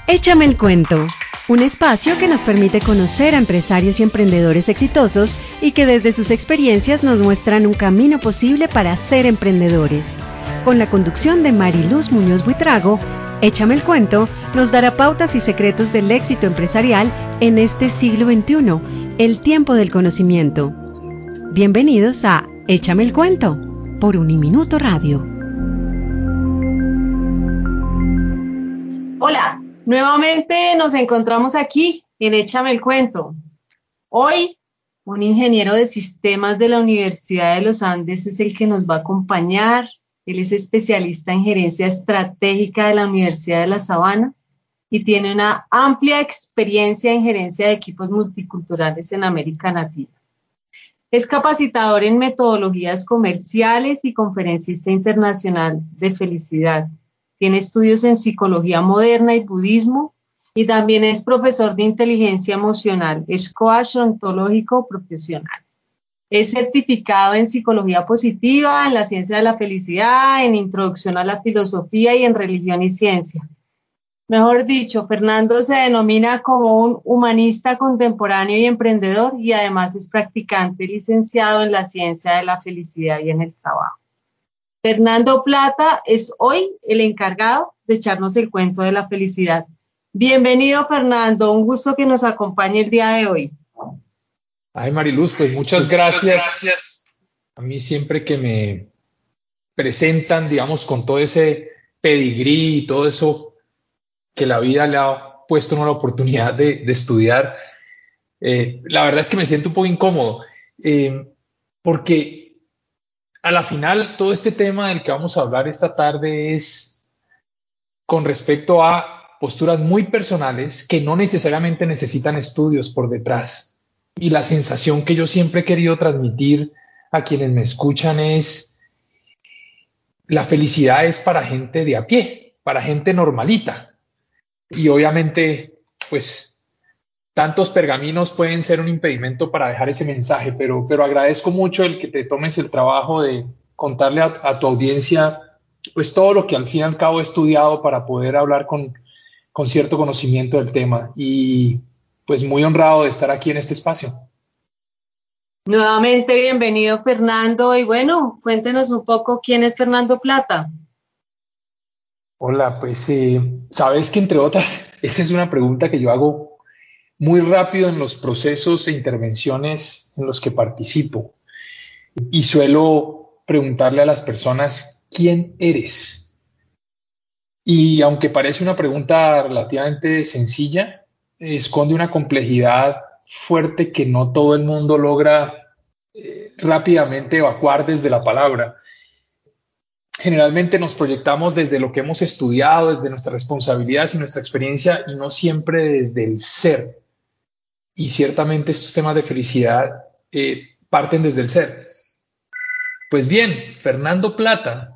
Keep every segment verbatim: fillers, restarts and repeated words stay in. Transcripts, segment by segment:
Échame el cuento, un espacio que nos permite conocer a empresarios y emprendedores exitosos y que desde sus experiencias nos muestran un camino posible para ser emprendedores. Con la conducción de Mariluz Muñoz Buitrago, Échame el cuento nos dará pautas y secretos del éxito empresarial en este siglo veintiuno, el tiempo del conocimiento. Bienvenidos a Échame el cuento, por Uniminuto Radio. Hola, nuevamente nos encontramos aquí en Échame el cuento. Hoy, un ingeniero de sistemas de la Universidad de los Andes es el que nos va a acompañar. Él es especialista en gerencia estratégica de la Universidad de La Sabana y tiene una amplia experiencia en gerencia de equipos multiculturales en América Latina. Es capacitador en metodologías comerciales y conferencista internacional de felicidad. Tiene estudios en psicología moderna y budismo y también es profesor de inteligencia emocional, es coach ontológico profesional. Es certificado en psicología positiva, en la ciencia de la felicidad, en introducción a la filosofía y en religión y ciencia. Mejor dicho, Fernando se denomina como un humanista contemporáneo y emprendedor y además es practicante licenciado en la ciencia de la felicidad y en el trabajo. Fernando Plata es hoy el encargado de echarnos el cuento de la felicidad. Bienvenido, Fernando, un gusto que nos acompañe el día de hoy. Ay, Mariluz, pues muchas gracias. Muchas gracias. A mí siempre que me presentan, digamos, con todo ese pedigrí y todo eso que la vida le ha puesto en la oportunidad de, de estudiar, eh, la verdad es que me siento un poco incómodo, eh, porque a la final todo este tema del que vamos a hablar esta tarde es con respecto a posturas muy personales que no necesariamente necesitan estudios por detrás. Y la sensación que yo siempre he querido transmitir a quienes me escuchan es: la felicidad es para gente de a pie, para gente normalita. Y obviamente, pues, tantos pergaminos pueden ser un impedimento para dejar ese mensaje, pero, pero agradezco mucho el que te tomes el trabajo de contarle a, a tu audiencia, pues, todo lo que al fin y al cabo he estudiado para poder hablar con, con cierto conocimiento del tema. Y pues muy honrado de estar aquí en este espacio. Nuevamente bienvenido, Fernando, y bueno, cuéntenos un poco quién es Fernando Plata. Hola, pues eh, sabes que entre otras, esa es una pregunta que yo hago muy rápido en los procesos e intervenciones en los que participo y suelo preguntarle a las personas: ¿quién eres? Y aunque parece una pregunta relativamente sencilla, esconde una complejidad fuerte que no todo el mundo logra eh, rápidamente evacuar desde la palabra. Generalmente nos proyectamos desde lo que hemos estudiado, desde nuestras responsabilidades y nuestra experiencia, y no siempre desde el ser. Y ciertamente estos temas de felicidad eh, parten desde el ser. Pues bien, Fernando Plata,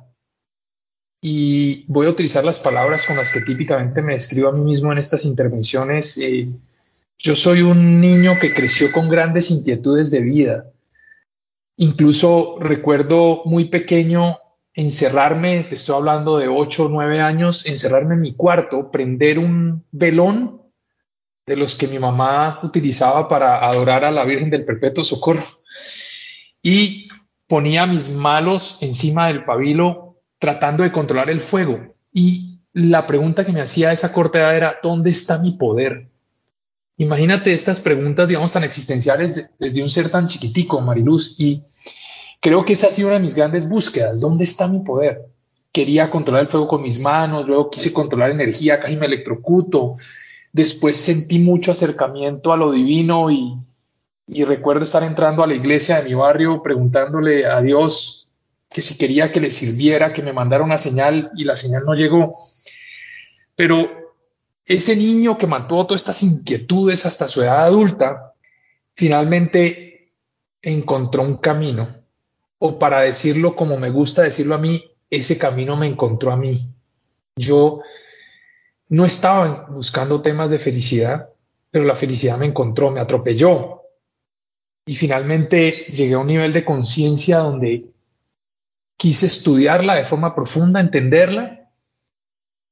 y voy a utilizar las palabras con las que típicamente me describo a mí mismo en estas intervenciones. Eh, yo soy un niño que creció con grandes inquietudes de vida. Incluso recuerdo muy pequeño encerrarme, te estoy hablando de ocho o nueve años, encerrarme en mi cuarto, prender un velón de los que mi mamá utilizaba para adorar a la Virgen del Perpetuo Socorro, y ponía mis manos encima del pabilo tratando de controlar el fuego. Y la pregunta que me hacía a esa corta edad era: ¿dónde está mi poder? Imagínate estas preguntas, digamos, tan existenciales de, desde un ser tan chiquitico, Mariluz, y creo que esa ha sido una de mis grandes búsquedas. ¿Dónde está mi poder? Quería controlar el fuego con mis manos, luego quise controlar energía, casi me electrocuto. Después sentí mucho acercamiento a lo divino y, y recuerdo estar entrando a la iglesia de mi barrio preguntándole a Dios que si quería que le sirviera, que me mandara una señal, y la señal no llegó. Pero ese niño que mantuvo todas estas inquietudes hasta su edad adulta, finalmente encontró un camino, o para decirlo como me gusta decirlo a mí, ese camino me encontró a mí. Yo no estaba buscando temas de felicidad, pero la felicidad me encontró, me atropelló. Y finalmente llegué a un nivel de conciencia donde quise estudiarla de forma profunda, entenderla,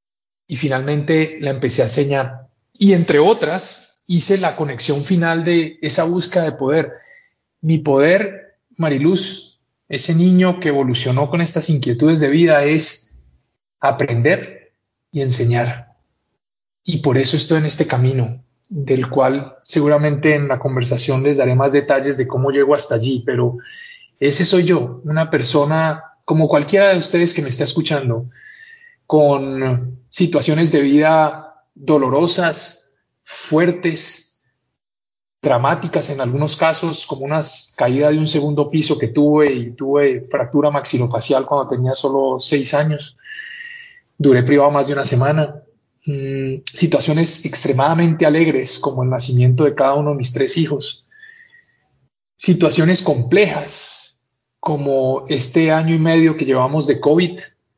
y finalmente la empecé a enseñar. Y entre otras, hice la conexión final de esa búsqueda de poder. Mi poder, Mariluz, ese niño que evolucionó con estas inquietudes de vida, es aprender y enseñar. Y por eso estoy en este camino, del cual seguramente en la conversación les daré más detalles de cómo llego hasta allí, pero ese soy yo, una persona como cualquiera de ustedes que me está escuchando, con situaciones de vida dolorosas, fuertes, dramáticas en algunos casos, como una caída de un segundo piso que tuve y tuve fractura maxilofacial cuando tenía solo seis años. Duré privado más de una semana. Mm, situaciones extremadamente alegres, como el nacimiento de cada uno de mis tres hijos. Situaciones complejas, como este año y medio que llevamos de COVID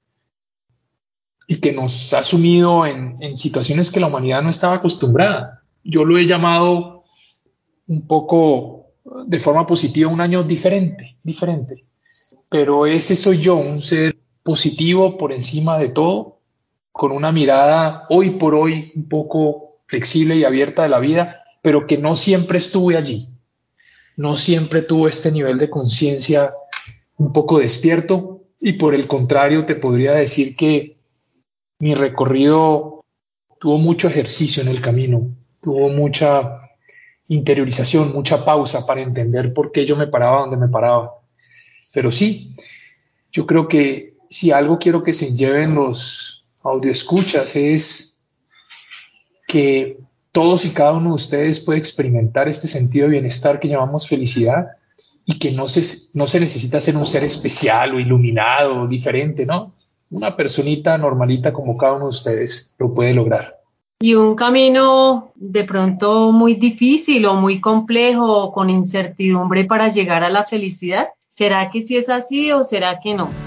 y que nos ha sumido en, en situaciones que la humanidad no estaba acostumbrada. Yo lo he llamado un poco de forma positiva un año diferente, diferente. Pero ese soy yo, un ser positivo por encima de todo, con una mirada hoy por hoy un poco flexible y abierta de la vida, pero que no siempre estuve allí. No siempre tuve este nivel de conciencia un poco despierto, y por el contrario te podría decir que mi recorrido tuvo mucho ejercicio en el camino, tuvo mucha interiorización, mucha pausa para entender por qué yo me paraba donde me paraba. Pero sí, yo creo que si algo quiero que se lleven los audioescuchas es que todos y cada uno de ustedes puede experimentar este sentido de bienestar que llamamos felicidad, y que no se, no se necesita ser un ser especial o iluminado o diferente, ¿no? Una personita normalita como cada uno de ustedes lo puede lograr. Y un camino de pronto muy difícil o muy complejo o con incertidumbre para llegar a la felicidad. ¿Será que sí es así o será que no?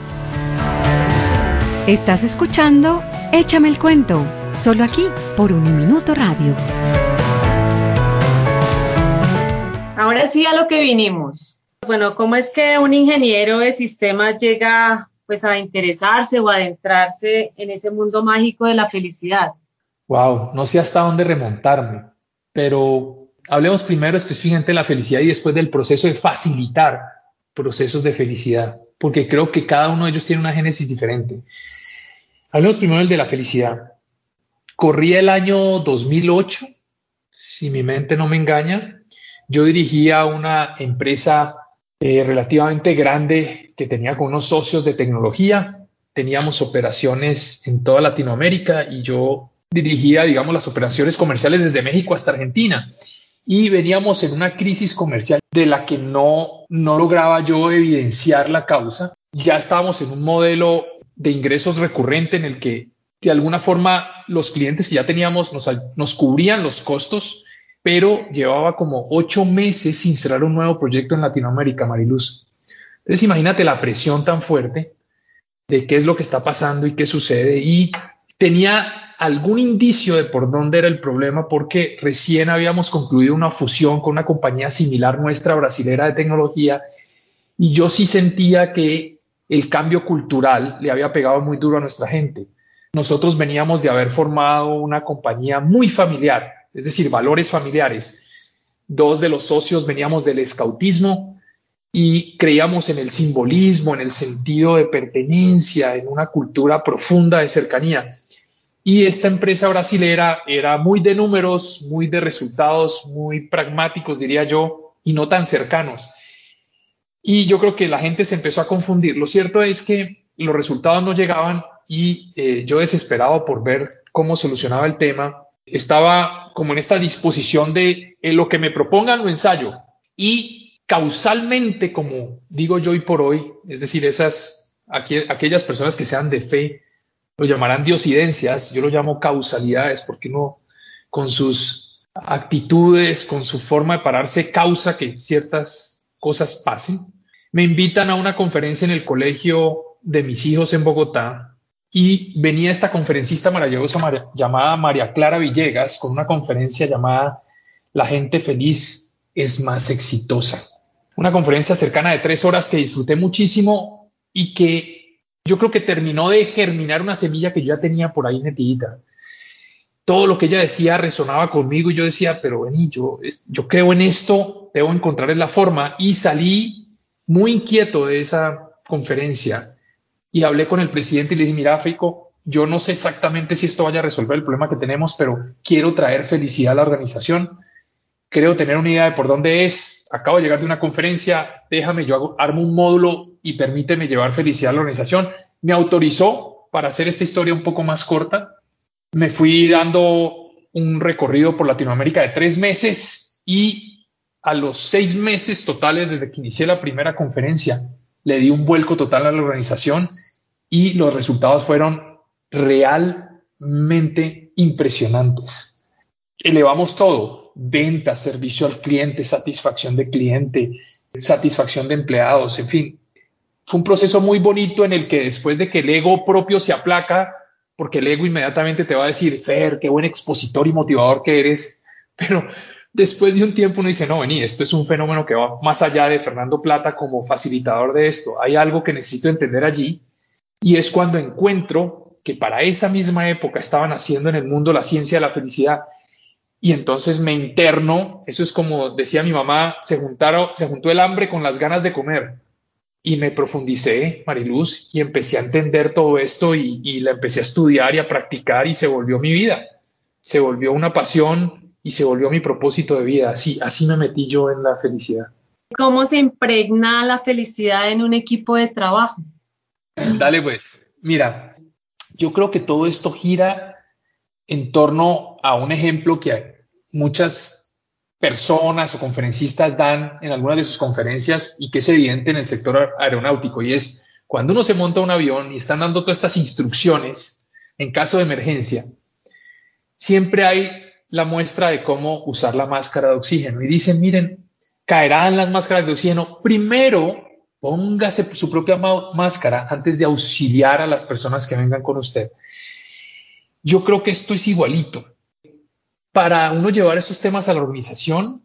Estás escuchando Échame el Cuento, solo aquí por Uniminuto Radio. Ahora sí a lo que vinimos. Bueno, ¿cómo es que un ingeniero de sistemas llega pues a interesarse o adentrarse en ese mundo mágico de la felicidad? Wow, no sé hasta dónde remontarme, pero hablemos primero específicamente de la felicidad y después del proceso de facilitar procesos de felicidad, porque creo que cada uno de ellos tiene una génesis diferente. Hablemos primero del de la felicidad. Corría el año dos mil ocho, si mi mente no me engaña. Yo dirigía una empresa eh, relativamente grande que tenía con unos socios de tecnología. Teníamos operaciones en toda Latinoamérica y yo dirigía, digamos, las operaciones comerciales desde México hasta Argentina. Y veníamos en una crisis comercial de la que no, no lograba yo evidenciar la causa. Ya estábamos en un modelo de ingresos recurrente en el que de alguna forma los clientes que ya teníamos nos, nos cubrían los costos, pero llevaba como ocho meses sin cerrar un nuevo proyecto en Latinoamérica, Mariluz. Entonces imagínate la presión tan fuerte de qué es lo que está pasando y qué sucede, y tenía algún indicio de por dónde era el problema porque recién habíamos concluido una fusión con una compañía similar nuestra, brasilera de tecnología, y yo sí sentía que el cambio cultural le había pegado muy duro a nuestra gente. Nosotros veníamos de haber formado una compañía muy familiar, es decir, valores familiares. Dos de los socios veníamos del escautismo y creíamos en el simbolismo, en el sentido de pertenencia, en una cultura profunda de cercanía. Y esta empresa brasilera era muy de números, muy de resultados, muy pragmáticos, diría yo, y no tan cercanos. Y yo creo que la gente se empezó a confundir. Lo cierto es que los resultados no llegaban y eh, yo, desesperado por ver cómo solucionaba el tema, estaba como en esta disposición de eh, lo que me propongan lo ensayo. Y causalmente, como digo yo hoy por hoy, es decir, esas, aquí, aquellas personas que sean de fe lo llamarán diosidencias, yo lo llamo causalidades, porque uno con sus actitudes, con su forma de pararse, causa que ciertas cosas pasen. Me invitan a una conferencia en el colegio de mis hijos en Bogotá y venía esta conferencista maravillosa María, llamada María Clara Villegas, con una conferencia llamada La gente feliz es más exitosa. Una conferencia cercana de tres horas que disfruté muchísimo y que yo creo que terminó de germinar una semilla que yo ya tenía por ahí metidita. todo lo que ella decía resonaba conmigo y yo decía, pero vení, yo, yo creo en esto, debo encontrar la forma. Y salí muy inquieto de esa conferencia y hablé con el presidente y le dije, mira, Feico, yo no sé exactamente si esto vaya a resolver el problema que tenemos, pero quiero traer felicidad a la organización. Creo tener una idea de por dónde es. Acabo de llegar de una conferencia, déjame, yo hago, armo un módulo y permíteme llevar felicidad a la organización. Me autorizó para hacer esta historia un poco más corta. Me fui dando un recorrido por Latinoamérica de tres meses y a los seis meses totales desde que inicié la primera conferencia le di un vuelco total a la organización y los resultados fueron realmente impresionantes. Elevamos todo: ventas, servicio al cliente, satisfacción de cliente, satisfacción de empleados, en fin. Fue un proceso muy bonito en el que después de que el ego propio se aplaca, porque el ego inmediatamente te va a decir, Fer, qué buen expositor y motivador que eres, pero después de un tiempo uno dice, no, vení, esto es un fenómeno que va más allá de Fernando Plata como facilitador de esto. Hay algo que necesito entender allí, y es cuando encuentro que para esa misma época estaban haciendo en el mundo la ciencia de la felicidad, y entonces me interno. Eso es como decía mi mamá, se, juntaron, se juntó el hambre con las ganas de comer. Y me profundicé, Mariluz, y empecé a entender todo esto y, y la empecé a estudiar y a practicar y se volvió mi vida. Se volvió una pasión y se volvió mi propósito de vida. Así, así me metí yo en la felicidad. ¿Cómo se impregna la felicidad en un equipo de trabajo? Dale pues. Mira, yo creo que todo esto gira en torno a un ejemplo que muchas personas o conferencistas dan en algunas de sus conferencias y que es evidente en el sector aeronáutico, y es cuando uno se monta un avión y están dando todas estas instrucciones en caso de emergencia, siempre hay la muestra de cómo usar la máscara de oxígeno y dicen, miren, caerán las máscaras de oxígeno, primero póngase su propia máscara antes de auxiliar a las personas que vengan con usted. Yo creo que esto es igualito. Para uno llevar estos temas a la organización,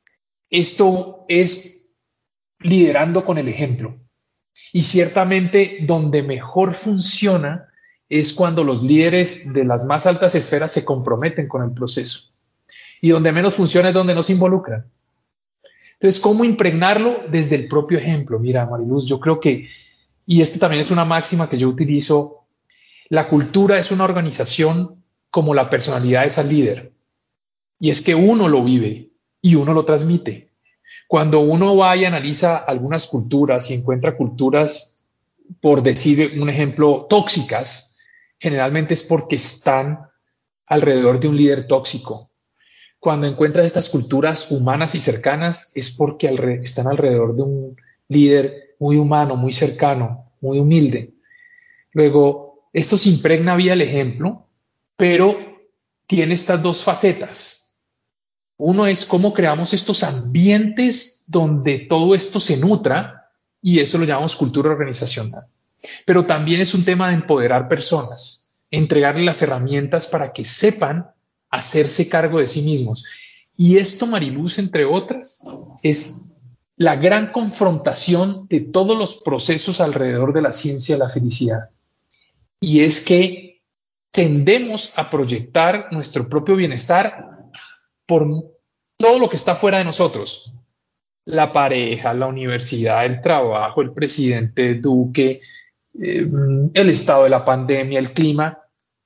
esto es liderando con el ejemplo. Y ciertamente donde mejor funciona es cuando los líderes de las más altas esferas se comprometen con el proceso. Y donde menos funciona es donde no se involucran. Entonces, ¿cómo impregnarlo? Desde el propio ejemplo. Mira, Mariluz, yo creo que, y esta también es una máxima que yo utilizo, la cultura es una organización como la personalidad es al líder. Y es que uno lo vive y uno lo transmite. Cuando uno va y analiza algunas culturas y encuentra culturas, por decir un ejemplo, tóxicas, generalmente es porque están alrededor de un líder tóxico. Cuando encuentras estas culturas humanas y cercanas, es porque alre- están alrededor de un líder muy humano, muy cercano, muy humilde. Luego, esto se impregna vía el ejemplo, pero tiene estas dos facetas. Uno es cómo creamos estos ambientes donde todo esto se nutra, y eso lo llamamos cultura organizacional. Pero también es un tema de empoderar personas, entregarles las herramientas para que sepan hacerse cargo de sí mismos. Y esto, Mariluz, entre otras, es la gran confrontación de todos los procesos alrededor de la ciencia de la felicidad. Y es que tendemos a proyectar nuestro propio bienestar por todo lo que está fuera de nosotros. La pareja, la universidad, el trabajo, el presidente Duque, eh, el estado de la pandemia, el clima.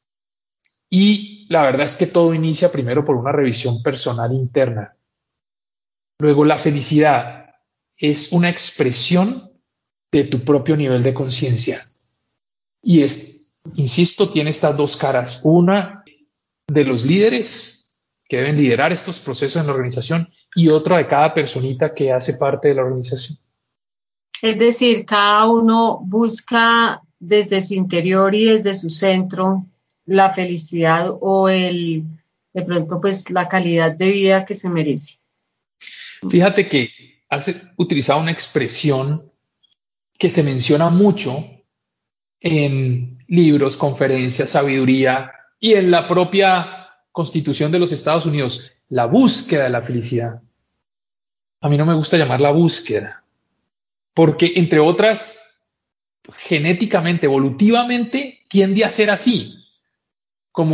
Y la verdad es que todo inicia primero por una revisión personal interna. Luego, la felicidad es una expresión de tu propio nivel de conciencia. Y es, insisto, tiene estas dos caras. Una de los líderes que deben liderar estos procesos en la organización, y otra de cada personita que hace parte de la organización. Es decir, cada uno busca desde su interior y desde su centro la felicidad o el, de pronto, pues la calidad de vida que se merece. Fíjate que has utilizado una expresión que se menciona mucho en libros, conferencias, sabiduría y en la propia Constitución de los Estados Unidos, la búsqueda de la felicidad. A mí no me gusta llamarla búsqueda, porque entre otras, genéticamente, evolutivamente, tiende a ser así. Como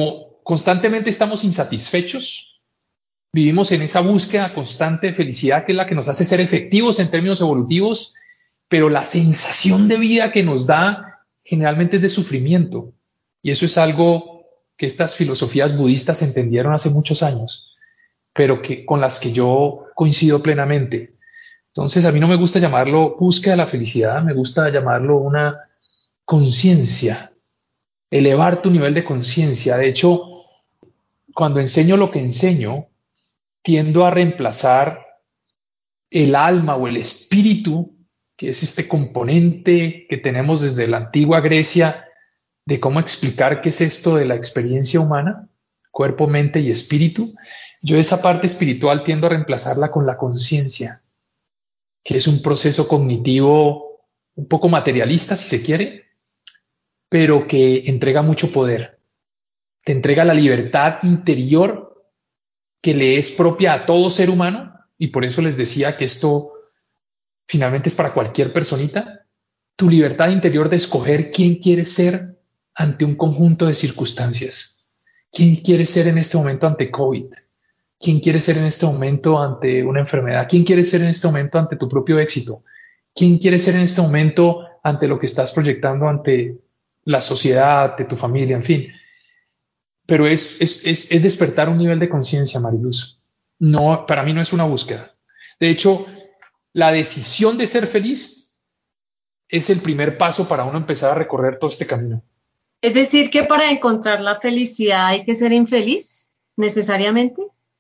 constantemente estamos insatisfechos, vivimos en esa búsqueda constante de felicidad que es la que nos hace ser efectivos en términos evolutivos, pero la sensación de vida que nos da generalmente es de sufrimiento. Y eso es algo que estas filosofías budistas entendieron hace muchos años, pero que, con las que yo coincido plenamente. Entonces, a mí no me gusta llamarlo búsqueda de la felicidad, me gusta llamarlo una conciencia, elevar tu nivel de conciencia. De hecho, cuando enseño lo que enseño, tiendo a reemplazar el alma o el espíritu, que es este componente que tenemos desde la antigua Grecia, de cómo explicar qué es esto de la experiencia humana, cuerpo, mente y espíritu. Yo esa parte espiritual tiendo a reemplazarla con la conciencia, que es un proceso cognitivo un poco materialista, si se quiere, pero que entrega mucho poder. Te entrega la libertad interior que le es propia a todo ser humano, y por eso les decía que esto finalmente es para cualquier personita, tu libertad interior de escoger quién quieres ser ante un conjunto de circunstancias. ¿Quién quieres ser en este momento ante COVID? ¿Quién quieres ser en este momento ante una enfermedad? ¿Quién quieres ser en este momento ante tu propio éxito? ¿Quién quieres ser en este momento ante lo que estás proyectando ante la sociedad, ante tu familia, en fin? Pero es, es, es, es despertar un nivel de conciencia, Mariluz. No, para mí no es una búsqueda. De hecho, la decisión de ser feliz es el primer paso para uno empezar a recorrer todo este camino. Es decir, que para encontrar la felicidad hay que ser infeliz, necesariamente.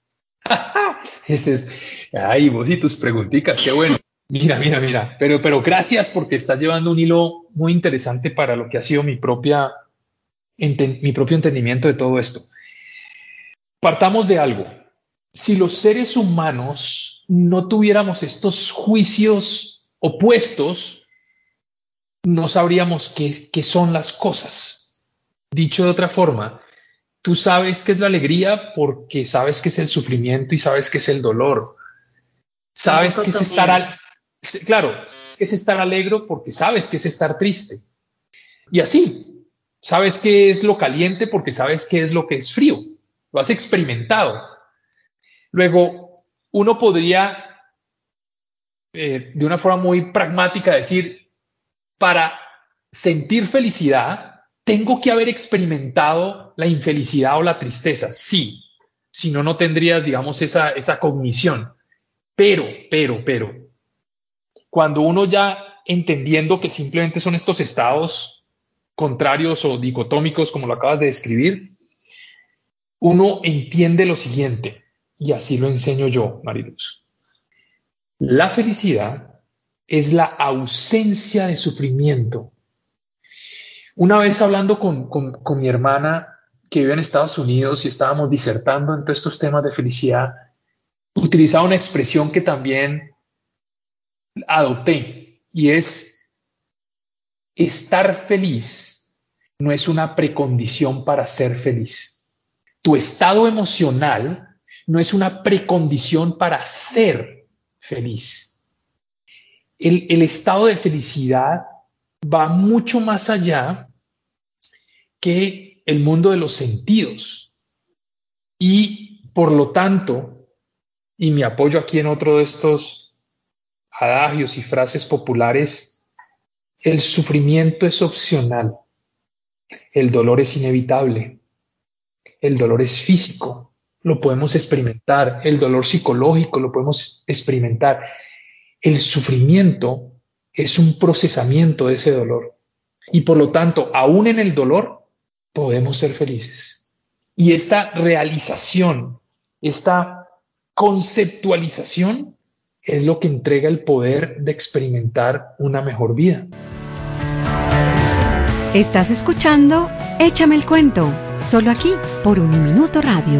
Ese es, ay, vos y tus preguntitas, qué bueno. Mira, mira, mira. Pero, pero gracias porque estás llevando un hilo muy interesante para lo que ha sido mi propia, enten, mi propio entendimiento de todo esto. Partamos de algo. Si los seres humanos no tuviéramos estos juicios opuestos, no sabríamos qué, qué son las cosas. Dicho de otra forma, tú sabes qué es la alegría porque sabes qué es el sufrimiento y sabes qué es el dolor. Sabes qué es estar al, claro, qué es estar alegre porque sabes qué es estar triste. Y así, sabes qué es lo caliente porque sabes qué es lo que es frío. Lo has experimentado. Luego, uno podría, eh, de una forma muy pragmática, decir, para sentir felicidad, tengo que haber experimentado la infelicidad o la tristeza. Sí, si no, no tendrías, digamos, esa, esa cognición. Pero, pero, pero, cuando uno ya entendiendo que simplemente son estos estados contrarios o dicotómicos, como lo acabas de describir, uno entiende lo siguiente, y así lo enseño yo, Mariluz. La felicidad es la ausencia de sufrimiento. Una vez hablando con, con, con mi hermana que vive en Estados Unidos y estábamos disertando en todos estos temas de felicidad, utilizaba una expresión que también adopté y es: estar feliz no es una precondición para ser feliz. Tu estado emocional no es una precondición para ser feliz. El, el estado de felicidad va mucho más allá que el mundo de los sentidos. Y por lo tanto, y me apoyo aquí en otro de estos adagios y frases populares, el sufrimiento es opcional, el dolor es inevitable, el dolor es físico, lo podemos experimentar, el dolor psicológico lo podemos experimentar, el sufrimiento es un procesamiento de ese dolor y por lo tanto, aún en el dolor, podemos ser felices. Y esta realización, esta conceptualización es lo que entrega el poder de experimentar una mejor vida. Estás escuchando Échame el cuento, solo aquí por Uniminuto Radio.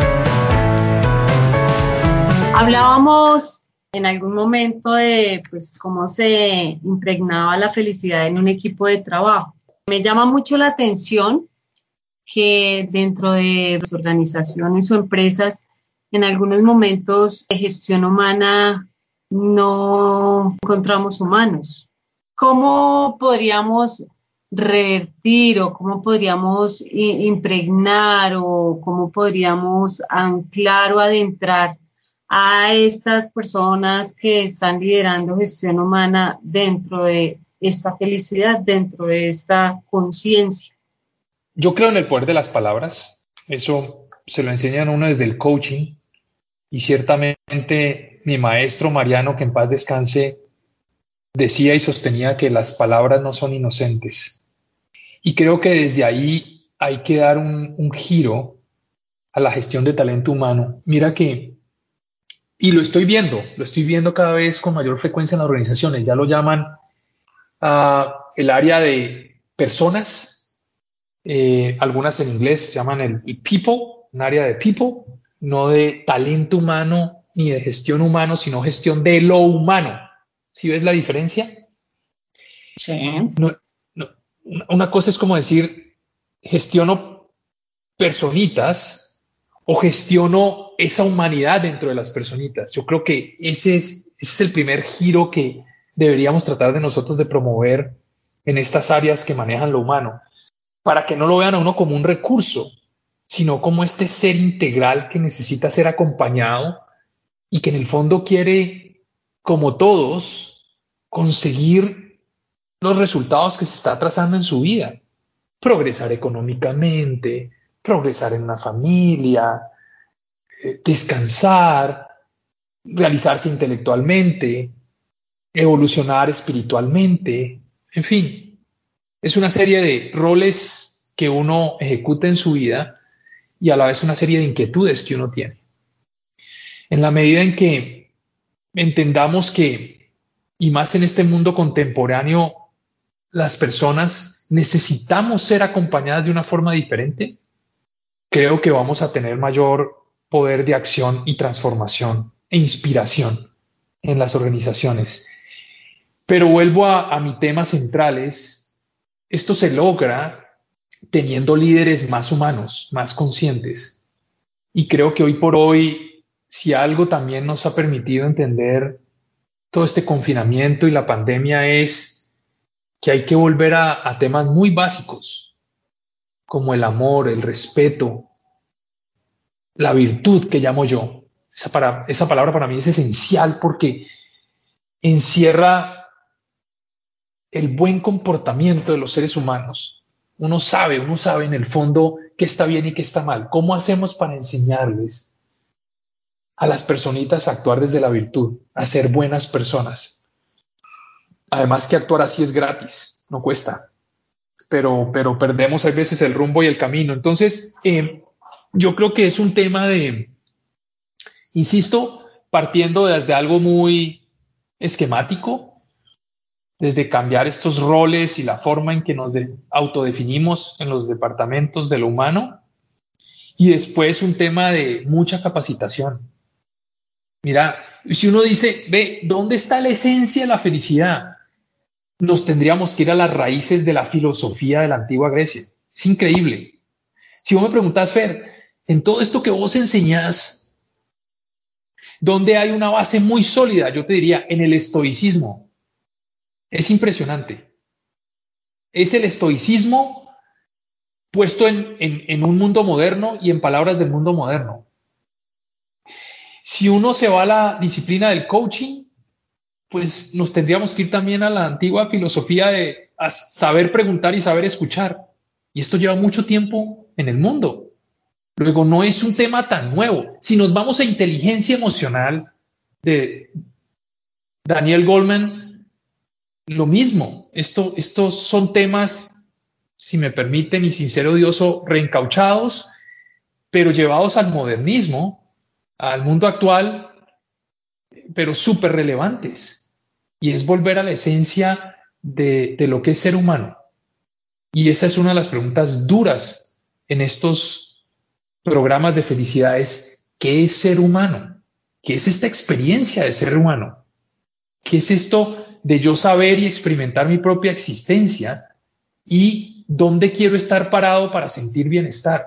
Hablábamos en algún momento de pues, cómo se impregnaba la felicidad en un equipo de trabajo. Me llama mucho la atención que dentro de las organizaciones o empresas, en algunos momentos de gestión humana no encontramos humanos. ¿Cómo podríamos revertir o cómo podríamos impregnar o cómo podríamos anclar o adentrar a estas personas que están liderando gestión humana dentro de esta felicidad, dentro de esta conciencia? Yo creo en el poder de las palabras. Eso se lo enseñan a uno desde el coaching, y ciertamente mi maestro Mariano, que en paz descanse, decía y sostenía que las palabras no son inocentes. Y creo que desde ahí hay que dar un, un giro a la gestión de talento humano. Mira que, y lo estoy viendo, lo estoy viendo cada vez con mayor frecuencia en las organizaciones, ya lo llaman uh, el área de personas, eh, algunas en inglés llaman el, el people, un área de people, no de talento humano ni de gestión humano, sino gestión de lo humano. ¿Sí ves la diferencia? Sí. No, no, una cosa es como decir, gestiono personitas o gestiono esa humanidad dentro de las personitas. Yo creo que ese es, ese es el primer giro que deberíamos tratar de nosotros de promover en estas áreas que manejan lo humano, para que no lo vean a uno como un recurso, sino como este ser integral que necesita ser acompañado y que en el fondo quiere, como todos, conseguir los resultados que se está trazando en su vida. Progresar económicamente, progresar en una familia, eh, descansar, realizarse intelectualmente, evolucionar espiritualmente, en fin. Es una serie de roles que uno ejecuta en su vida y a la vez una serie de inquietudes que uno tiene. En la medida en que entendamos que, y más en este mundo contemporáneo, las personas necesitamos ser acompañadas de una forma diferente, creo que vamos a tener mayor poder de acción y transformación e inspiración en las organizaciones. Pero vuelvo a, a mi tema central, es, esto se logra teniendo líderes más humanos, más conscientes. Y creo que hoy por hoy, si algo también nos ha permitido entender todo este confinamiento y la pandemia, es que hay que volver a, a temas muy básicos, como el amor, el respeto, la virtud que llamo yo. Esa, para, esa palabra para mí es esencial porque encierra el buen comportamiento de los seres humanos. Uno sabe, uno sabe en el fondo qué está bien y qué está mal. ¿Cómo hacemos para enseñarles a las personitas a actuar desde la virtud, a ser buenas personas? Además que actuar así es gratis, no cuesta, pero, pero perdemos a veces el rumbo y el camino. Entonces, eh, yo creo que es un tema de, insisto, partiendo desde algo muy esquemático, desde cambiar estos roles y la forma en que nos de, autodefinimos en los departamentos de lo humano, y después un tema de mucha capacitación. Mira, si uno dice, ve, ¿dónde está la esencia de la felicidad? Nos tendríamos que ir a las raíces de la filosofía de la antigua Grecia. Es increíble. Si vos me preguntás, Fer, en todo esto que vos enseñás, ¿dónde hay una base muy sólida? Yo te diría, en el estoicismo. Es impresionante. Es el estoicismo puesto en, en, en un mundo moderno y en palabras del mundo moderno. Si uno se va a la disciplina del coaching, pues nos tendríamos que ir también a la antigua filosofía de saber preguntar y saber escuchar. Y esto lleva mucho tiempo en el mundo. Luego, no es un tema tan nuevo. Si nos vamos a inteligencia emocional de Daniel Goleman, lo mismo. Esto, estos son temas, si me permiten, y sin ser odioso, reencauchados, pero llevados al modernismo, al mundo actual, pero súper relevantes. Y es volver a la esencia de, de lo que es ser humano. Y esa es una de las preguntas duras en estos programas de felicidad, es ¿qué es ser humano? ¿Qué es esta experiencia de ser humano? ¿Qué es esto de yo saber y experimentar mi propia existencia y dónde quiero estar parado para sentir bienestar?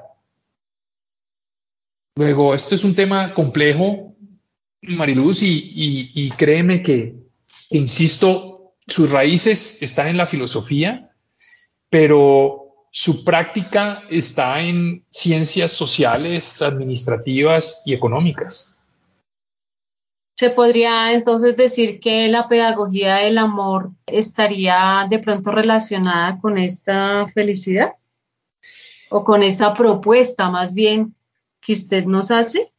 Luego, esto es un tema complejo, Mariluz, y, y, y créeme que, que, insisto, sus raíces están en la filosofía, pero su práctica está en ciencias sociales, administrativas y económicas. ¿Se podría entonces decir que la pedagogía del amor estaría de pronto relacionada con esta felicidad? ¿O con esta propuesta más bien que usted nos hace?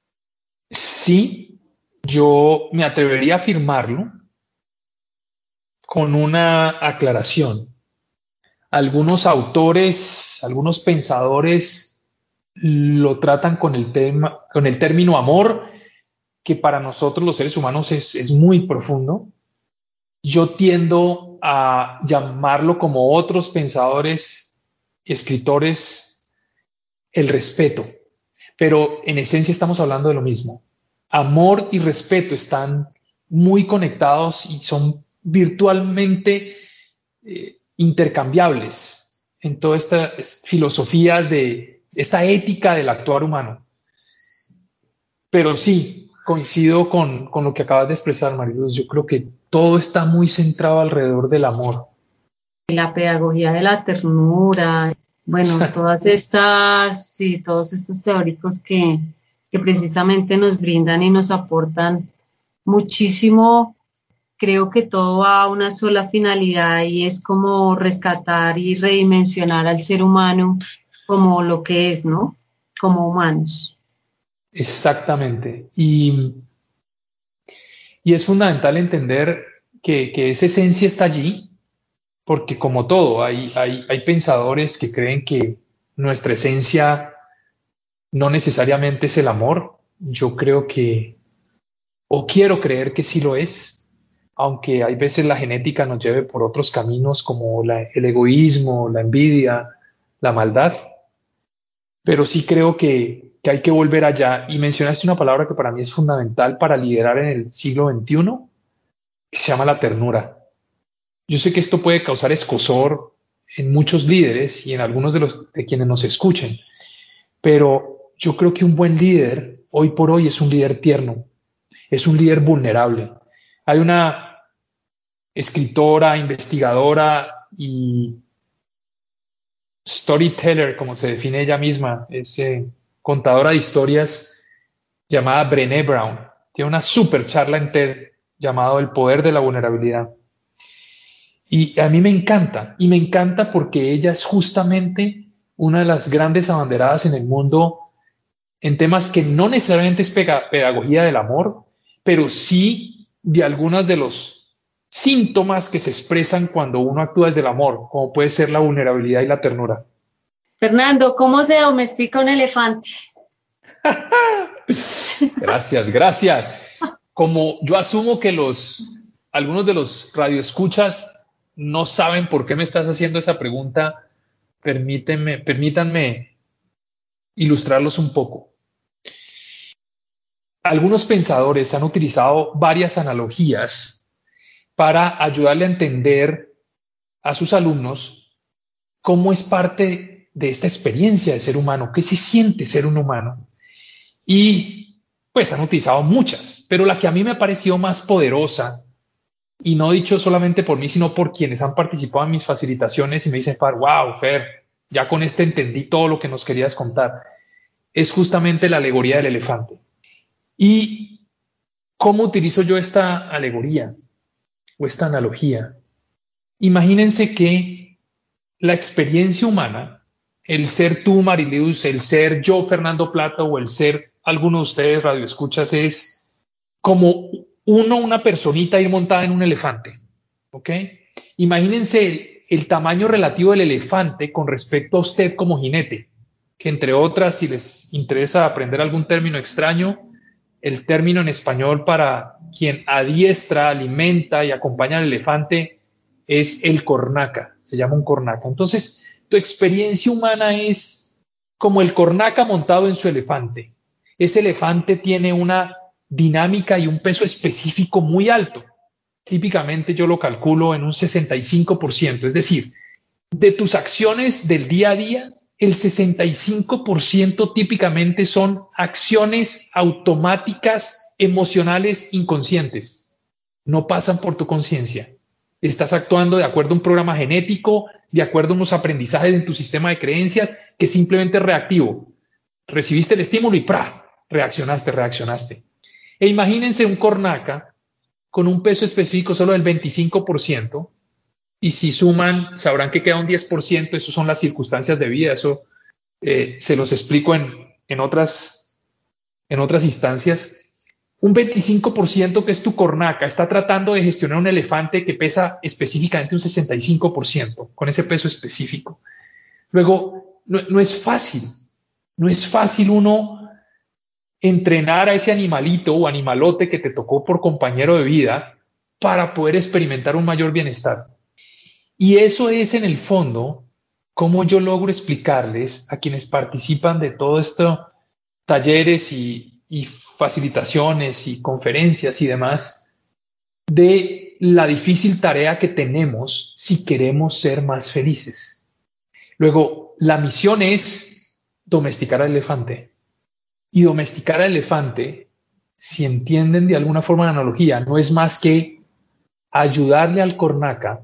Sí, yo me atrevería a afirmarlo con una aclaración. Algunos autores, algunos pensadores lo tratan con el tema, con el término amor, que para nosotros los seres humanos es, es muy profundo. Yo tiendo a llamarlo, como otros pensadores y escritores, el respeto. Pero en esencia estamos hablando de lo mismo. Amor y respeto están muy conectados y son virtualmente eh, intercambiables en todas estas filosofías de esta ética del actuar humano. Pero sí, coincido con, con lo que acabas de expresar, Mariluz. Yo creo que todo está muy centrado alrededor del amor. La pedagogía de la ternura, bueno, todas estas y todos estos teóricos que, que precisamente nos brindan y nos aportan muchísimo. Creo que todo va a una sola finalidad y es como rescatar y redimensionar al ser humano como lo que es, ¿no? Como humanos. Exactamente. Y, y es fundamental entender que, que esa esencia está allí, porque como todo, hay, hay, hay pensadores que creen que nuestra esencia no necesariamente es el amor. Yo creo que, o quiero creer que sí lo es, aunque hay veces la genética nos lleve por otros caminos como la, el egoísmo, la envidia, la maldad. Pero sí creo que, que hay que volver allá. Y mencionaste una palabra que para mí es fundamental para liderar en el siglo veintiuno, que se llama la ternura. Yo sé que esto puede causar escozor en muchos líderes y en algunos de los de quienes nos escuchen, pero yo creo que un buen líder hoy por hoy es un líder tierno, es un líder vulnerable. Hay una escritora, investigadora y storyteller, como se define ella misma, es eh, contadora de historias, llamada Brené Brown. Tiene una super charla en TED llamado El poder de la vulnerabilidad. Y a mí me encanta, y me encanta porque ella es justamente una de las grandes abanderadas en el mundo en temas que no necesariamente es pedagogía del amor, pero sí de algunos de los síntomas que se expresan cuando uno actúa desde el amor, como puede ser la vulnerabilidad y la ternura. Fernando, ¿cómo se domestica un elefante? Gracias, gracias. Como yo asumo que los, algunos de los radioescuchas no saben por qué me estás haciendo esa pregunta, permíteme, permítanme ilustrarlos un poco. Algunos pensadores han utilizado varias analogías para ayudarle a entender a sus alumnos cómo es parte de esta experiencia de ser humano, qué se siente ser un humano. Y pues han utilizado muchas, pero la que a mí me pareció más poderosa, y no dicho solamente por mí, sino por quienes han participado en mis facilitaciones y me dicen, wow, Fer, ya con este entendí todo lo que nos querías contar, es justamente la alegoría del elefante. ¿Y cómo utilizo yo esta alegoría o esta analogía? Imagínense que la experiencia humana, el ser tú, Mariluz, el ser yo, Fernando Plata, o el ser alguno de ustedes, radioescuchas, es como uno, una personita ir montada en un elefante, ¿ok? Imagínense el, el tamaño relativo del elefante con respecto a usted como jinete, que entre otras, si les interesa aprender algún término extraño, el término en español para quien adiestra, alimenta y acompaña al elefante es el cornaca, se llama un cornaca. Entonces, tu experiencia humana es como el cornaca montado en su elefante. Ese elefante tiene una dinámica y un peso específico muy alto. Típicamente yo lo calculo en un sesenta y cinco por ciento, es decir, de tus acciones del día a día, el sesenta y cinco por ciento típicamente son acciones automáticas, emocionales, inconscientes. No pasan por tu conciencia. Estás actuando de acuerdo a un programa genético de acuerdo a unos aprendizajes en tu sistema de creencias que simplemente es reactivo. Recibiste el estímulo y ¡pra! Reaccionaste, reaccionaste. E imagínense un cornaca con un peso específico solo del veinticinco por ciento, y si suman, sabrán que queda un diez por ciento, eso son las circunstancias de vida, eso eh, se los explico en, en, otras, en otras instancias. Un veinticinco por ciento que es tu cornaca está tratando de gestionar un elefante que pesa específicamente un sesenta y cinco por ciento, con ese peso específico. Luego, no, no es fácil, no es fácil uno entrenar a ese animalito o animalote que te tocó por compañero de vida para poder experimentar un mayor bienestar. Y eso es, en el fondo, cómo yo logro explicarles a quienes participan de todo esto, talleres y, y facilitaciones y conferencias y demás, de la difícil tarea que tenemos si queremos ser más felices. Luego, la misión es domesticar al elefante. Y domesticar al elefante, si entienden de alguna forma la analogía, no es más que ayudarle al cornaca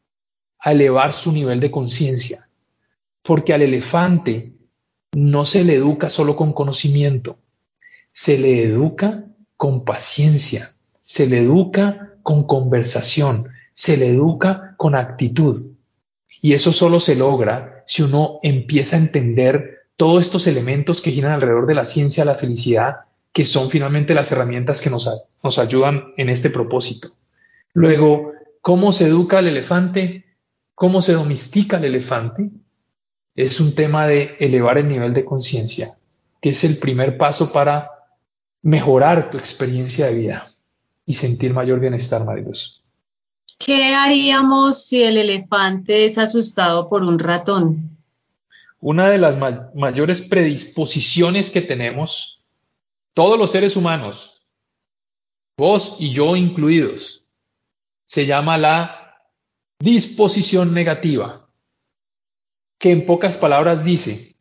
a elevar su nivel de conciencia. Porque al elefante no se le educa solo con conocimiento, se le educa con paciencia, se le educa con conversación, se le educa con actitud. Y eso solo se logra si uno empieza a entender todos estos elementos que giran alrededor de la ciencia de la felicidad, que son finalmente las herramientas que nos, nos ayudan en este propósito. Luego, ¿cómo se educa al elefante? ¿Cómo se domestica al elefante? Es un tema de elevar el nivel de conciencia, que es el primer paso para mejorar tu experiencia de vida y sentir mayor bienestar, Mariluz. ¿Qué haríamos si el elefante es asustado por un ratón? Una de las ma- mayores predisposiciones que tenemos, todos los seres humanos, vos y yo incluidos, se llama la disposición negativa, que en pocas palabras dice: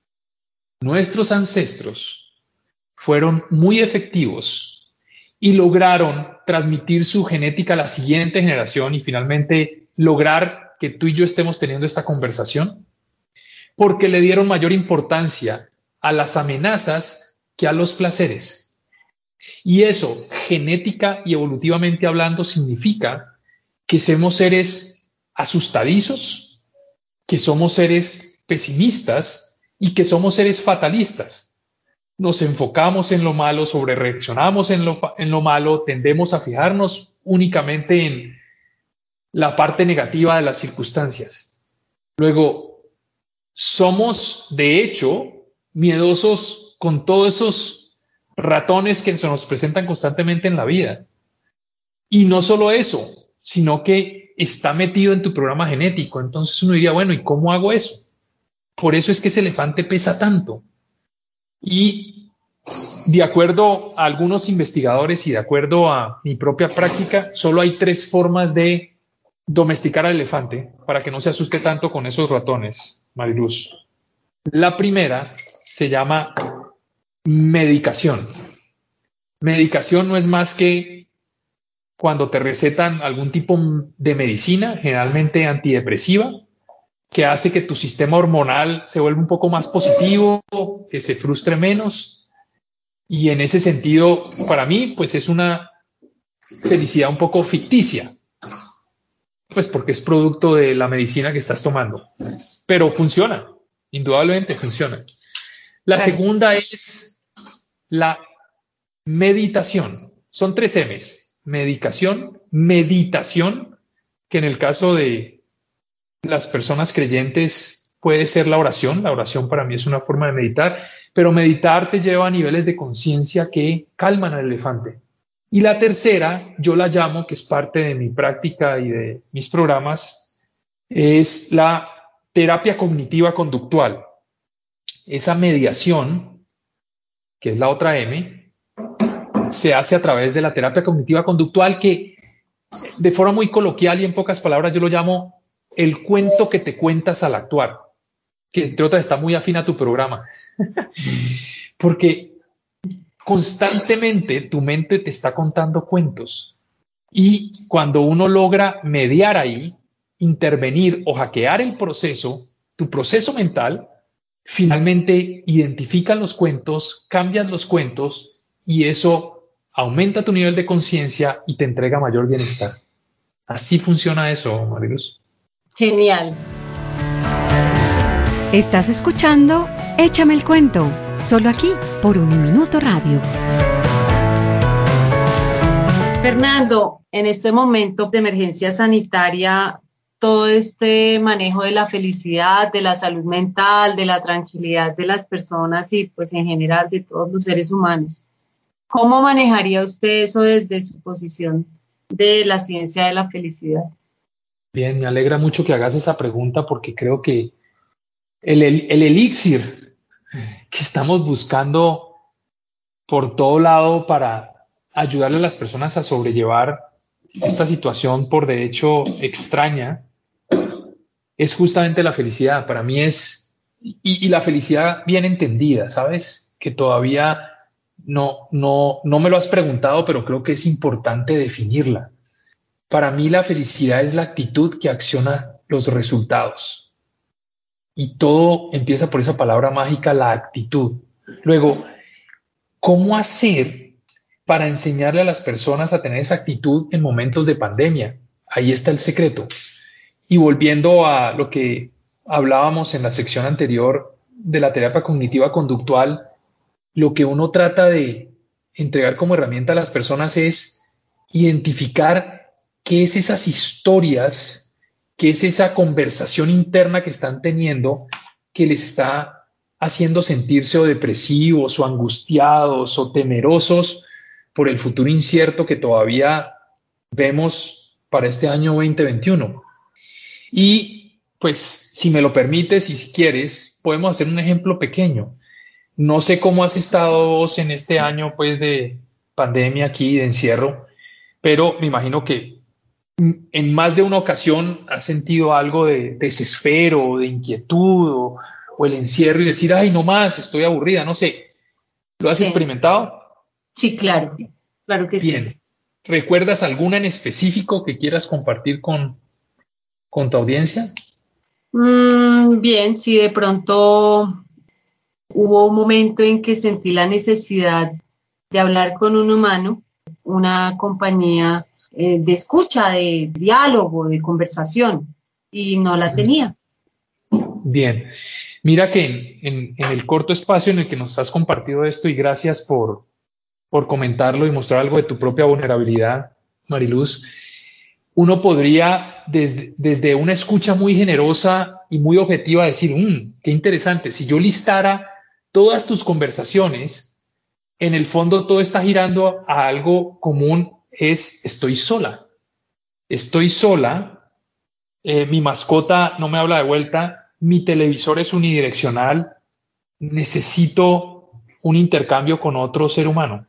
nuestros ancestros fueron muy efectivos y lograron transmitir su genética a la siguiente generación y finalmente lograr que tú y yo estemos teniendo esta conversación, porque le dieron mayor importancia a las amenazas que a los placeres. Y eso, genética y evolutivamente hablando, significa que somos seres asustadizos, que somos seres pesimistas y que somos seres fatalistas. Nos enfocamos en lo malo, sobrereaccionamos en lo, en lo malo, tendemos a fijarnos únicamente en la parte negativa de las circunstancias. Luego, somos, de hecho, miedosos con todos esos ratones que se nos presentan constantemente en la vida. Y no solo eso, sino que está metido en tu programa genético. Entonces uno diría, bueno, ¿y cómo hago eso? Por eso es que ese elefante pesa tanto. Y de acuerdo a algunos investigadores y de acuerdo a mi propia práctica, solo hay tres formas de domesticar al elefante para que no se asuste tanto con esos ratones, Mariluz. La primera se llama medicación. Medicación no es más que cuando te recetan algún tipo de medicina, generalmente antidepresiva, que hace que tu sistema hormonal se vuelva un poco más positivo, que se frustre menos. Y en ese sentido, para mí, pues es una felicidad un poco ficticia, pues porque es producto de la medicina que estás tomando. Pero funciona, indudablemente funciona. La segunda es la meditación. Son tres M's: medicación, meditación, que en el caso de las personas creyentes puede ser la oración. La oración para mí es una forma de meditar, pero meditar te lleva a niveles de conciencia que calman al elefante. Y la tercera, yo la llamo, que es parte de mi práctica y de mis programas, es la terapia cognitiva conductual. Esa mediación, que es la otra M, se hace a través de la terapia cognitiva conductual, que de forma muy coloquial y en pocas palabras yo lo llamo el cuento que te cuentas al actuar, que entre otras está muy afín a tu programa. Porque constantemente tu mente te está contando cuentos, y cuando uno logra mediar ahí, intervenir o hackear el proceso, tu proceso mental, finalmente identifican los cuentos, cambian los cuentos y eso aumenta tu nivel de conciencia y te entrega mayor bienestar. Así funciona eso, Mariluz. Genial. Estás escuchando Échame el cuento, solo aquí por Uniminuto Radio. Fernando, en este momento de emergencia sanitaria, todo este manejo de la felicidad, de la salud mental, de la tranquilidad de las personas y pues en general de todos los seres humanos, ¿cómo manejaría usted eso desde su posición de la ciencia de la felicidad? Bien, me alegra mucho que hagas esa pregunta porque creo que el, el, el elixir que estamos buscando por todo lado para ayudarle a las personas a sobrellevar esta situación por de hecho extraña es justamente la felicidad. Para mí es, y, y la felicidad bien entendida, ¿sabes? Que todavía no, no, no me lo has preguntado, pero creo que es importante definirla. Para mí la felicidad es la actitud que acciona los resultados. Y todo empieza por esa palabra mágica, la actitud. Luego, ¿cómo hacer para enseñarle a las personas a tener esa actitud en momentos de pandemia? Ahí está el secreto. Y volviendo a lo que hablábamos en la sección anterior de la terapia cognitiva conductual, lo que uno trata de entregar como herramienta a las personas es identificar qué es esas historias, qué es esa conversación interna que están teniendo que les está haciendo sentirse o depresivos o angustiados o temerosos por el futuro incierto que todavía vemos para este año veinte veintiuno. Y pues, si me lo permites y si quieres, podemos hacer un ejemplo pequeño. No sé cómo has estado vos en este año pues de pandemia aquí, de encierro, pero me imagino que en más de una ocasión has sentido algo de desespero, de inquietud o, o el encierro y decir, ay, no más, estoy aburrida, no sé. ¿Lo has Sí. experimentado? Sí, claro, claro que sí. Bien. ¿Recuerdas alguna en específico que quieras compartir con, con tu audiencia? Mm, bien, si de pronto hubo un momento en que sentí la necesidad de hablar con un humano, una compañía eh, de escucha, de diálogo, de conversación, y no la tenía. Bien. Mira que en, en, en el corto espacio en el que nos has compartido esto, y gracias por, por comentarlo y mostrar algo de tu propia vulnerabilidad, Mariluz, uno podría desde, desde una escucha muy generosa y muy objetiva decir, mmm, qué interesante, si yo listara todas tus conversaciones, en el fondo todo está girando a algo común, es estoy sola, estoy sola, eh, mi mascota no me habla de vuelta, mi televisor es unidireccional, necesito un intercambio con otro ser humano.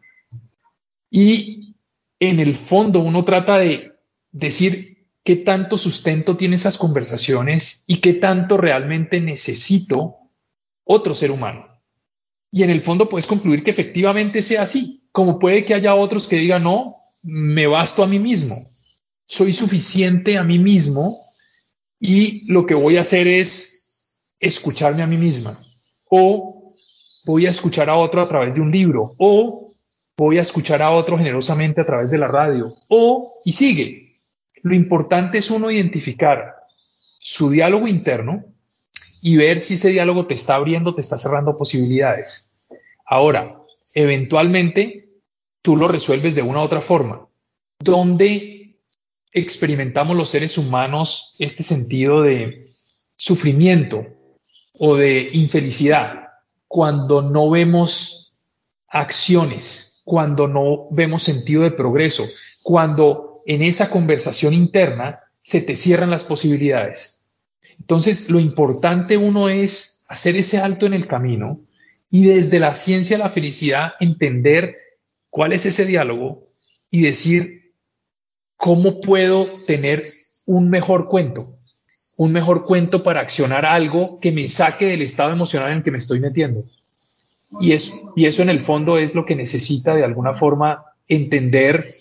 Y en el fondo uno trata de decir qué tanto sustento tiene esas conversaciones y qué tanto realmente necesito otro ser humano. Y en el fondo puedes concluir que efectivamente sea así, como puede que haya otros que digan, no, me basto a mí mismo, soy suficiente a mí mismo y lo que voy a hacer es escucharme a mí misma. O voy a escuchar a otro a través de un libro, o voy a escuchar a otro generosamente a través de la radio, o, y sigue. Lo importante es uno identificar su diálogo interno y ver si ese diálogo te está abriendo, te está cerrando posibilidades. Ahora, eventualmente, tú lo resuelves de una u otra forma. ¿Dónde experimentamos los seres humanos este sentido de sufrimiento o de infelicidad? Cuando no vemos acciones, cuando no vemos sentido de progreso, cuando en esa conversación interna se te cierran las posibilidades. Entonces, lo importante uno es hacer ese alto en el camino y desde la ciencia de la felicidad entender cuál es ese diálogo y decir cómo puedo tener un mejor cuento, un mejor cuento para accionar algo que me saque del estado emocional en el que me estoy metiendo. Y eso, y eso en el fondo es lo que necesita de alguna forma entender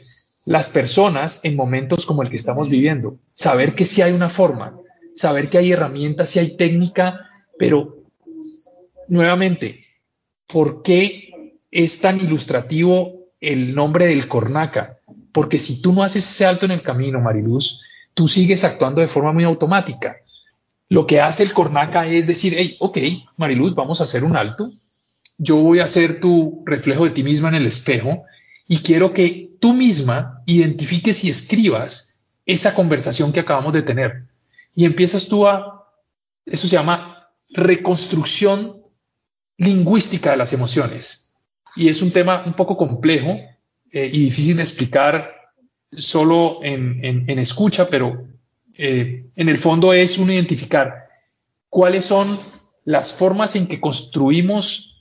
las personas en momentos como el que estamos viviendo. Saber que sí hay una forma, saber que hay herramientas, sí hay técnica, pero nuevamente, ¿por qué es tan ilustrativo el nombre del Cornaca? Porque si tú no haces ese alto en el camino, Mariluz, tú sigues actuando de forma muy automática. Lo que hace el Cornaca es decir, hey, ok, Mariluz, vamos a hacer un alto. Yo voy a ser tu reflejo de ti misma en el espejo y quiero que tú misma identifiques y escribas esa conversación que acabamos de tener. Y empiezas tú a, eso se llama reconstrucción lingüística de las emociones. Y es un tema un poco complejo eh, y difícil de explicar solo en, en, en escucha, pero eh, en el fondo es uno identificar cuáles son las formas en que construimos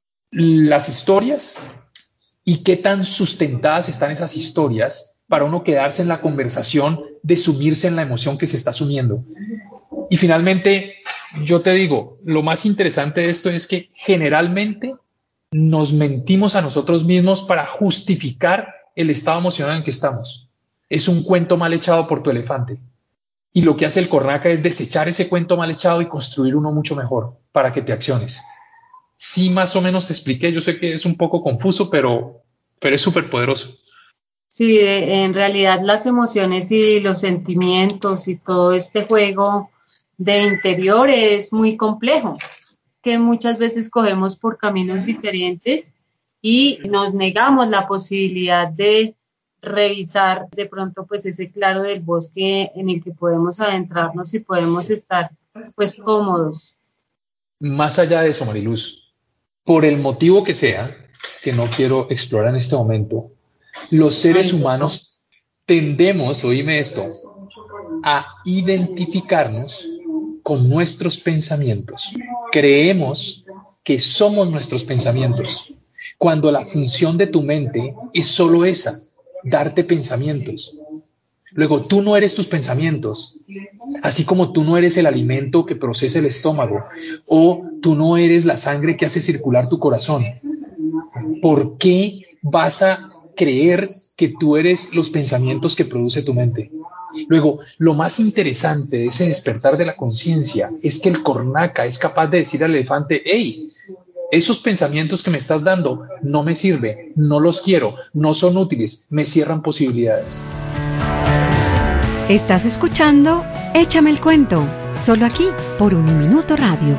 las historias y qué tan sustentadas están esas historias para uno quedarse en la conversación de sumirse en la emoción que se está sumiendo. Y finalmente, yo te digo, lo más interesante de esto es que generalmente nos mentimos a nosotros mismos para justificar el estado emocional en que estamos. Es un cuento mal echado por tu elefante. Y lo que hace el Cornaca es desechar ese cuento mal echado y construir uno mucho mejor para que te acciones. Sí, más o menos te expliqué. Yo sé que es un poco confuso, pero, pero es súper poderoso. Sí, en realidad las emociones y los sentimientos y todo este juego de interior es muy complejo, que muchas veces cogemos por caminos diferentes y nos negamos la posibilidad de revisar de pronto pues ese claro del bosque en el que podemos adentrarnos y podemos estar pues cómodos. Más allá de eso, Mariluz, por el motivo que sea, que no quiero explorar en este momento, los seres Ay, humanos tendemos, oíme esto, a identificarnos con nuestros pensamientos. Creemos que somos nuestros pensamientos, cuando la función de tu mente es solo esa, darte pensamientos. Luego, tú no eres tus pensamientos, así como tú no eres el alimento que procesa el estómago, o tú no eres la sangre que hace circular tu corazón. ¿Por qué vas a creer que tú eres los pensamientos que produce tu mente? Luego, lo más interesante de ese despertar de la conciencia es que el Cornaca es capaz de decir al elefante, hey, esos pensamientos que me estás dando no me sirven, no los quiero, no son útiles, me cierran posibilidades. Estás escuchando Échame el cuento, solo aquí por Uniminuto Radio.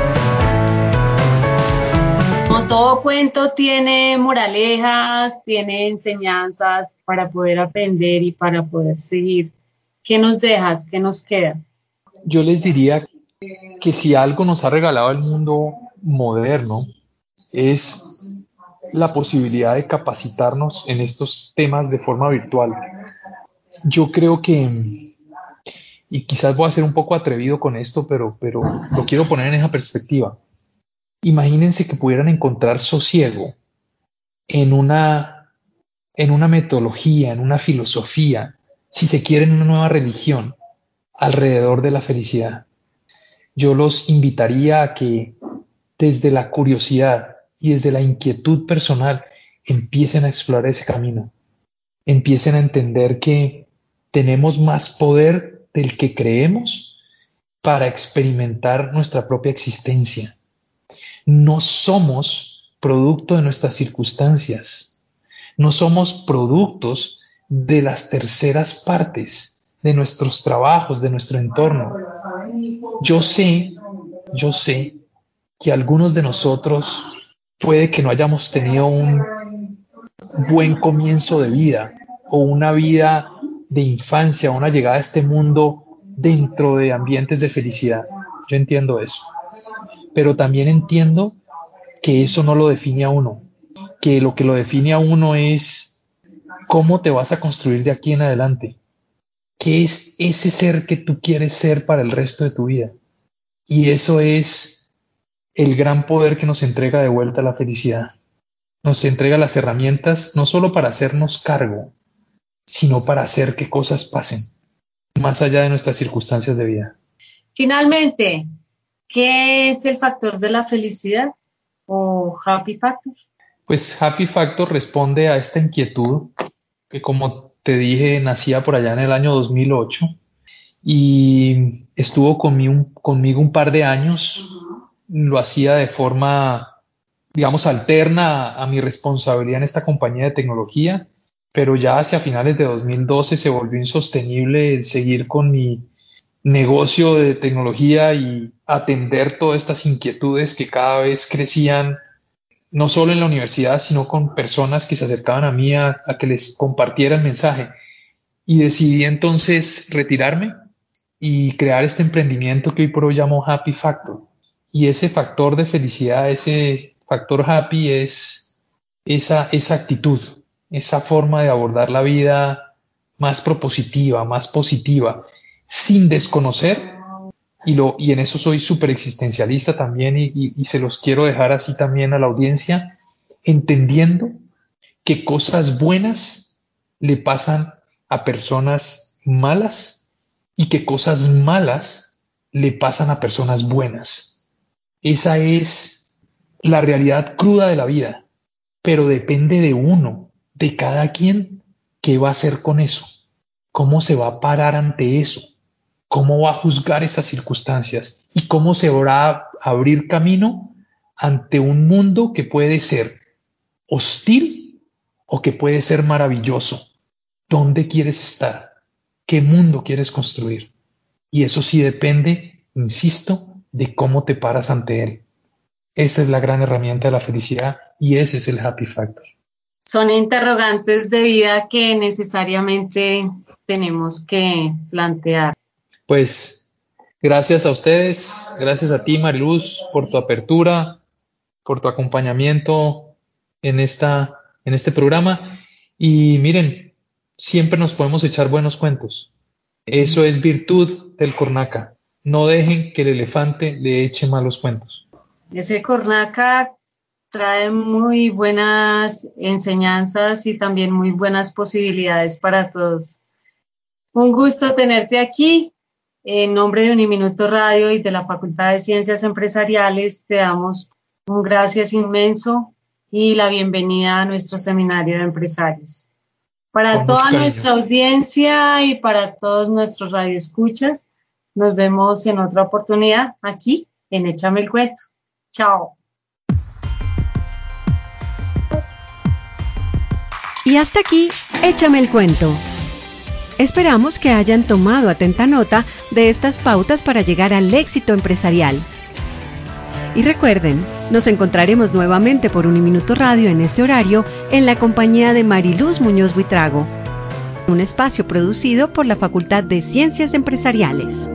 Como todo cuento tiene moralejas, tiene enseñanzas para poder aprender y para poder seguir. ¿Qué nos dejas? ¿Qué nos queda? Yo les diría que si algo nos ha regalado el mundo moderno es la posibilidad de capacitarnos en estos temas de forma virtual. Yo creo que, y quizás voy a ser un poco atrevido con esto, pero, pero lo quiero poner en esa perspectiva. Imagínense que pudieran encontrar sosiego en una, en una metodología, en una filosofía, si se quiere, en una nueva religión, alrededor de la felicidad. Yo los invitaría a que desde la curiosidad y desde la inquietud personal empiecen a explorar ese camino, empiecen a entender que tenemos más poder del que creemos para experimentar nuestra propia existencia. No somos producto de nuestras circunstancias, no somos productos de las terceras partes, de nuestros trabajos, de nuestro entorno. Yo sé, yo sé que algunos de nosotros puede que no hayamos tenido un buen comienzo de vida o una vida de infancia, una llegada a este mundo dentro de ambientes de felicidad. Yo entiendo eso. Pero también entiendo que eso no lo define a uno, que lo que lo define a uno es cómo te vas a construir de aquí en adelante. ¿Qué es ese ser que tú quieres ser para el resto de tu vida? Y eso es el gran poder que nos entrega de vuelta la felicidad. Nos entrega las herramientas no solo para hacernos cargo, sino para hacer que cosas pasen, más allá de nuestras circunstancias de vida. Finalmente, ¿qué es el factor de la felicidad o happy factor? Pues happy factor responde a esta inquietud que, como te dije, nacía por allá en el año dos mil ocho y estuvo conmigo, conmigo un par de años. Lo hacía de forma, digamos, alterna a, a mi responsabilidad en esta compañía de tecnología, pero ya hacia finales de dos mil doce se volvió insostenible el seguir con mi negocio de tecnología y atender todas estas inquietudes que cada vez crecían, no solo en la universidad, sino con personas que se acercaban a mí a, a que les compartiera el mensaje. Y decidí entonces retirarme y crear este emprendimiento que hoy por hoy llamo Happy Factor. Y ese factor de felicidad, ese factor happy es esa, esa actitud, esa forma de abordar la vida más propositiva, más positiva, sin desconocer, y, lo, y en eso soy súper existencialista también y, y, y se los quiero dejar así también a la audiencia, entendiendo que cosas buenas le pasan a personas malas y que cosas malas le pasan a personas buenas. Esa es la realidad cruda de la vida, pero depende de uno, de cada quien, qué va a hacer con eso, cómo se va a parar ante eso, cómo va a juzgar esas circunstancias y cómo se va a abrir camino ante un mundo que puede ser hostil o que puede ser maravilloso. ¿Dónde quieres estar? ¿Qué mundo quieres construir? Y eso sí depende, insisto, de cómo te paras ante él. Esa es la gran herramienta de la felicidad y ese es el Happy Factor. Son interrogantes de vida que necesariamente tenemos que plantear. Pues gracias a ustedes, gracias a ti, Mariluz, por tu apertura, por tu acompañamiento en, esta, en este programa. Y miren, siempre nos podemos echar buenos cuentos. Eso es virtud del cornaca. No dejen que el elefante le eche malos cuentos. Ese cornaca trae muy buenas enseñanzas y también muy buenas posibilidades para todos. Un gusto tenerte aquí. En nombre de Uniminuto Radio y de la Facultad de Ciencias Empresariales, te damos un gracias inmenso y la bienvenida a nuestro seminario de empresarios. Para toda nuestra audiencia y para todos nuestros radioescuchas, nos vemos en otra oportunidad aquí en Échame el Cuento. Chao. Y hasta aquí, Échame el Cuento. Esperamos que hayan tomado atenta nota de estas pautas para llegar al éxito empresarial. Y recuerden, nos encontraremos nuevamente por Uniminuto Radio en este horario en la compañía de Mariluz Muñoz Buitrago, un espacio producido por la Facultad de Ciencias Empresariales.